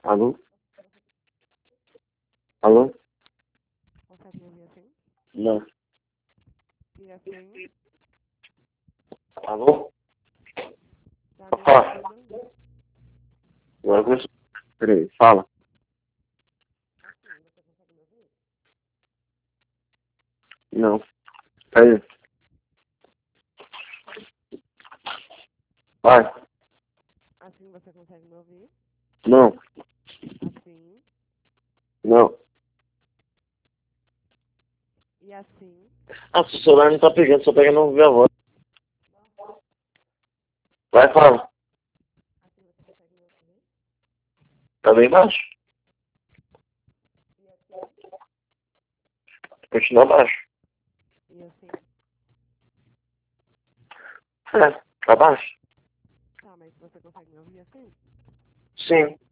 Alô? Alô? Consegue me ouvir assim? Não. E assim? Alô? Tá me Fala. ouvindo? Agora começou. Peraí, fala. Assim, você consegue me ouvir? Não. Aí. Vai. Assim você consegue me ouvir? Não. Assim. Não. E assim. Ah, seu celular não tá pegando, só pega não ouvir a voz. Vai, fala. Assim você consegue me ouvir? Tá bem baixo? E assim? Continua baixo. E assim? É, tá baixo? Tá, mas você consegue me ouvir assim? Sim.